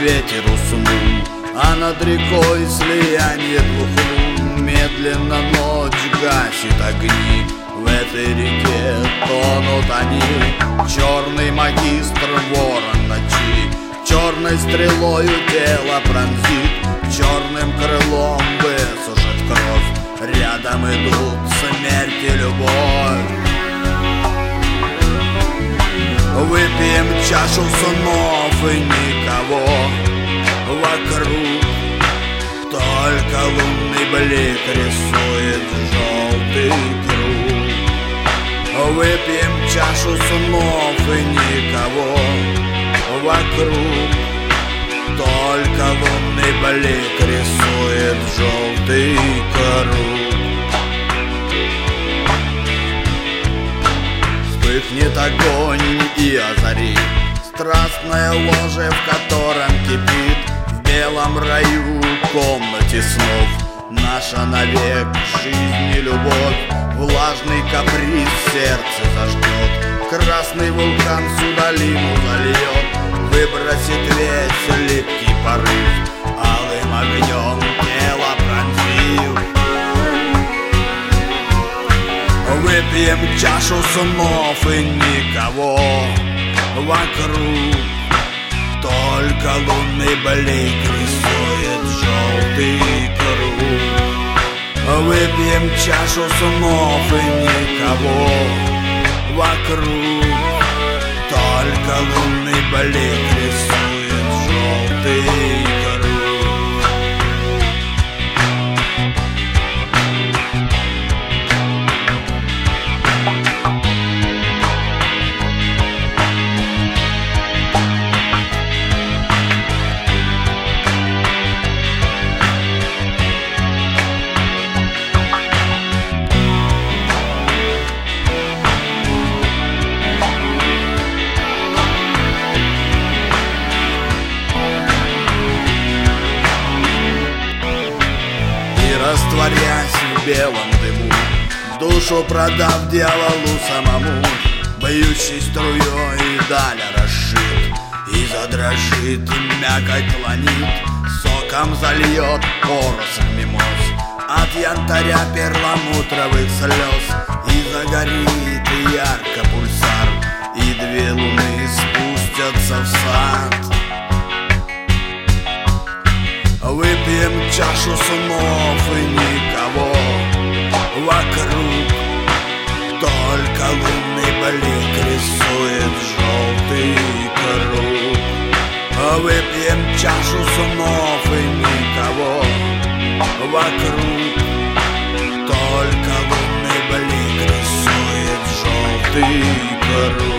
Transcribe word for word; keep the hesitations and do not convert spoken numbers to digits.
ветер уснул, а над рекой слияние двух лун. Медленно ночь гасит огни, в этой реке тонут они. Черный магистр ворон ночи черной стрелою тело пронзит, черным крылом высушит кровь. Рядом идут смерть и любовь. Выпьем чашу снов и никого вокруг, только лунный блик рисует желтый круг. Выпьем чашу снов и никого вокруг, только лунный блик рисует желтый круг. Вспыхнет огонь и озарит страстное ложе, в котором кипит в белом раю комнате снов наша навек жизнь и любовь. Влажный каприз сердце зажгет, красный вулкан всю долину зальет, выбросит весь липкий порыв, алым огнем тело пронзив. Выпьем чашу снов и никого вокруг, только лунный блик рисует желтый круг. Выпьем чашу снов и никого вокруг, только лунный блик рисует желтый круг. Растворясь в белом дыму, душу продав дьяволу самому, бьющей струей даль расшит и задрожит, мякоть клонит, соком зальет поросль мимоз от янтаря перламутровых слез. И загорит ярко пульсар, и две луны спустятся в сад. Выпьем чашу снов и никого вокруг, только лунный блик рисует желтый круг. Выпьем чашу снов и никого вокруг, только лунный блик рисует желтый круг.